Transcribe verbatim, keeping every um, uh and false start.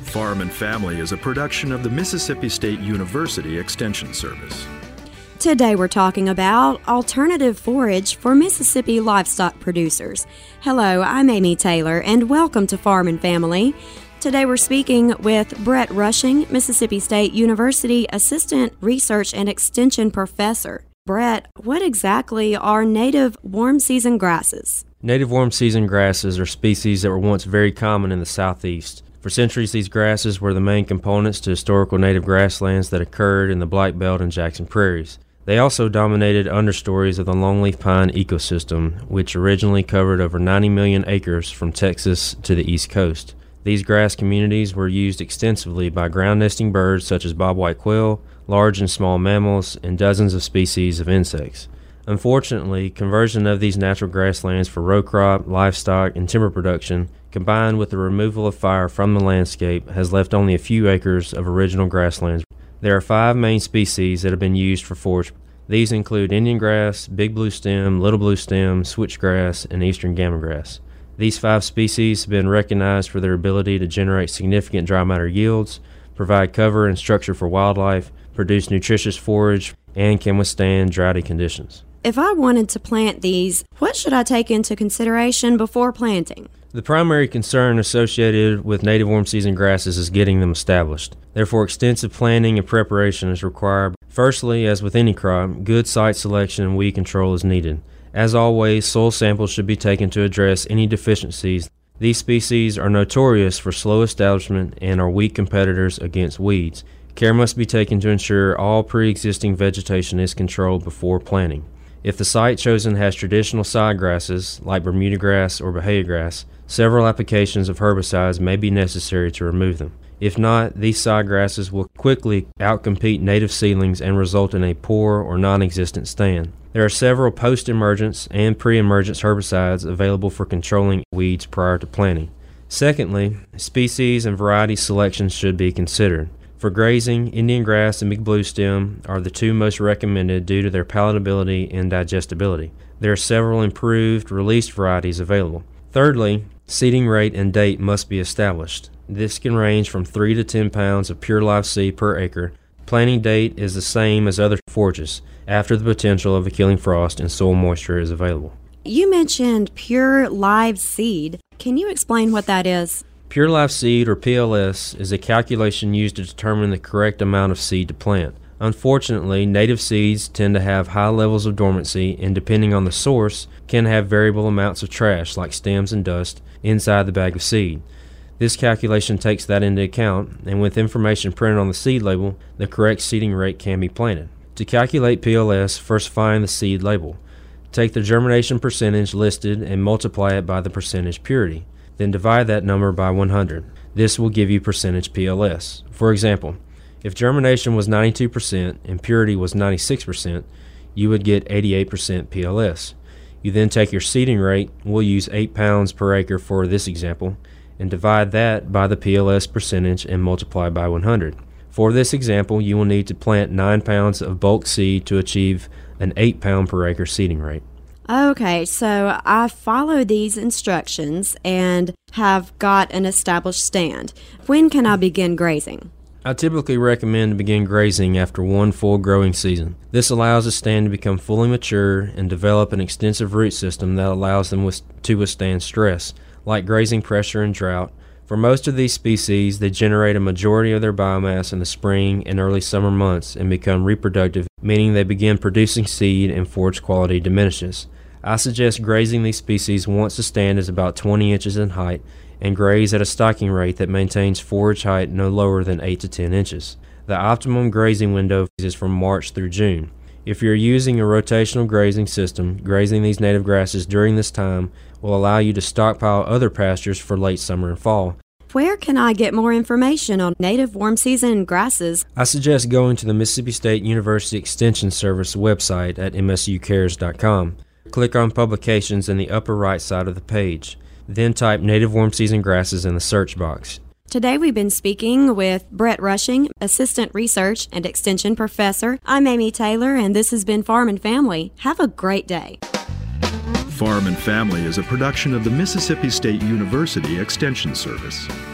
Farm and Family is a production of the Mississippi State University Extension Service. Today we're talking about alternative forage for Mississippi livestock producers. Hello, I'm Amy Taylor, and welcome to Farm and Family. Today we're speaking with Brett Rushing, Mississippi State University Assistant Research and Extension Professor. Brett, what exactly are native warm season grasses? Native warm season grasses are species that were once very common in the southeast. For centuries, these grasses were the main components to historical native grasslands that occurred in the Black Belt and Jackson Prairies. They also dominated understories of the longleaf pine ecosystem, which originally covered over ninety million acres from Texas to the East Coast. These grass communities were used extensively by ground-nesting birds such as bobwhite quail, large and small mammals, and dozens of species of insects. Unfortunately, conversion of these natural grasslands for row crop, livestock, and timber production, combined with the removal of fire from the landscape, has left only a few acres of original grasslands. There are five main species that have been used for forage. These include Indian grass, big blue stem, little blue stem, switchgrass, and eastern gamagrass. These five species have been recognized for their ability to generate significant dry matter yields, provide cover and structure for wildlife, produce nutritious forage, and can withstand droughty conditions. If I wanted to plant these, what should I take into consideration before planting? The primary concern associated with native warm season grasses is getting them established. Therefore, extensive planning and preparation is required. Firstly, as with any crop, good site selection and weed control is needed. As always, soil samples should be taken to address any deficiencies. These species are notorious for slow establishment and are weak competitors against weeds. Care must be taken to ensure all pre-existing vegetation is controlled before planting. If the site chosen has traditional side grasses, like Bermuda grass or Bahia grass, several applications of herbicides may be necessary to remove them. If not, these side grasses will quickly outcompete native seedlings and result in a poor or non-existent stand. There are several post-emergence and pre-emergence herbicides available for controlling weeds prior to planting. Secondly, species and variety selection should be considered. For grazing, Indian grass and big blue stem are the two most recommended due to their palatability and digestibility. There are several improved, released varieties available. Thirdly, seeding rate and date must be established. This can range from three to ten pounds of pure live seed per acre. Planting date is the same as other forages, after the potential of a killing frost and soil moisture is available. You mentioned pure live seed. Can you explain what that is? Pure live seed, or P L S, is a calculation used to determine the correct amount of seed to plant. Unfortunately, native seeds tend to have high levels of dormancy and, depending on the source, can have variable amounts of trash, like stems and dust, inside the bag of seed. This calculation takes that into account, and with information printed on the seed label, the correct seeding rate can be planted. To calculate P L S, first find the seed label. Take the germination percentage listed and multiply it by the percentage purity. Then divide that number by one hundred. This will give you percentage P L S. For example, if germination was ninety-two percent and purity was ninety-six percent, you would get eighty-eight percent P L S. You then take your seeding rate, we'll use eight pounds per acre for this example, and divide that by the P L S percentage and multiply by one hundred. For this example, you will need to plant nine pounds of bulk seed to achieve an eight pound per acre seeding rate. Okay, so I follow these instructions and have got an established stand. When can I begin grazing? I typically recommend to begin grazing after one full growing season. This allows a stand to become fully mature and develop an extensive root system that allows them to withstand stress, like grazing pressure and drought. For most of these species, they generate a majority of their biomass in the spring and early summer months and become reproductive, meaning they begin producing seed and forage quality diminishes. I suggest grazing these species once the stand is about twenty inches in height and graze at a stocking rate that maintains forage height no lower than eight to ten inches. The optimum grazing window is from March through June. If you're using a rotational grazing system, grazing these native grasses during this time will allow you to stockpile other pastures for late summer and fall. Where can I get more information on native warm season grasses? I suggest going to the Mississippi State University Extension Service website at m s u cares dot com. Click on Publications in the upper right side of the page. Then type Native Warm Season Grasses in the search box. Today we've been speaking with Brett Rushing, Assistant Research and Extension Professor. I'm Amy Taylor, and this has been Farm and Family. Have a great day. Farm and Family is a production of the Mississippi State University Extension Service.